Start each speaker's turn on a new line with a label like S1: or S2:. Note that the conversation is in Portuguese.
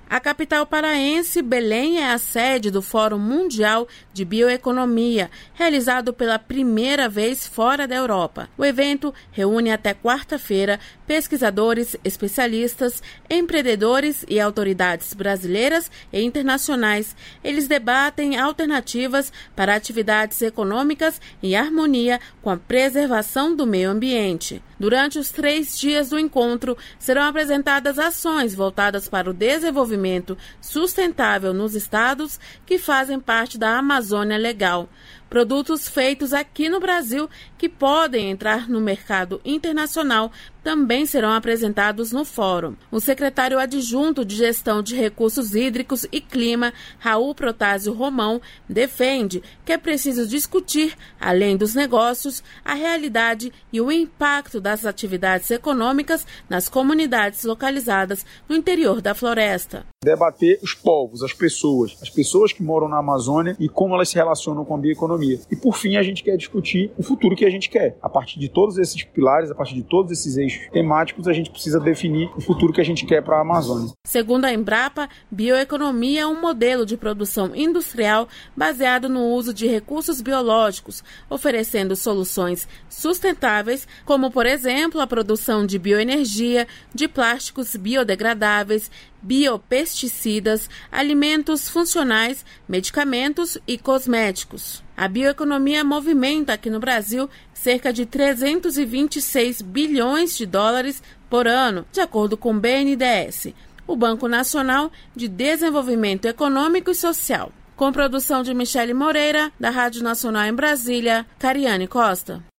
S1: A capital paraense, Belém, é a sede do Fórum Mundial de Bioeconomia, realizado pela primeira vez fora da Europa. O evento reúne até quarta-feira pesquisadores, especialistas, empreendedores e autoridades brasileiras e internacionais. Eles debatem alternativas para atividades econômicas em harmonia com a preservação do meio ambiente. Durante os 3 dias do encontro, serão apresentadas ações voltadas para o desenvolvimento sustentável nos estados que fazem parte da Amazônia Legal. Produtos feitos aqui no Brasil que podem entrar no mercado internacional também serão apresentados no fórum. O secretário adjunto de Gestão de Recursos Hídricos e Clima, Raul Protásio Romão, defende que é preciso discutir, além dos negócios, a realidade e o impacto das atividades econômicas nas comunidades localizadas no interior da floresta.
S2: Debater os povos, as pessoas que moram na Amazônia e como elas se relacionam com a bioeconomia. E, por fim, a gente quer discutir o futuro que a gente quer. A partir de todos esses pilares, a partir de todos esses eixos temáticos, a gente precisa definir o futuro que a gente quer para a Amazônia.
S1: Segundo a Embrapa, bioeconomia é um modelo de produção industrial baseado no uso de recursos biológicos, oferecendo soluções sustentáveis, como, por exemplo, a produção de bioenergia, de plásticos biodegradáveis, biopesticidas, alimentos funcionais, medicamentos e cosméticos. A bioeconomia movimenta aqui no Brasil cerca de 326 bilhões de dólares por ano, de acordo com o BNDES, o Banco Nacional de Desenvolvimento Econômico e Social. Com produção de Michele Moreira, da Rádio Nacional em Brasília, Cariane Costa.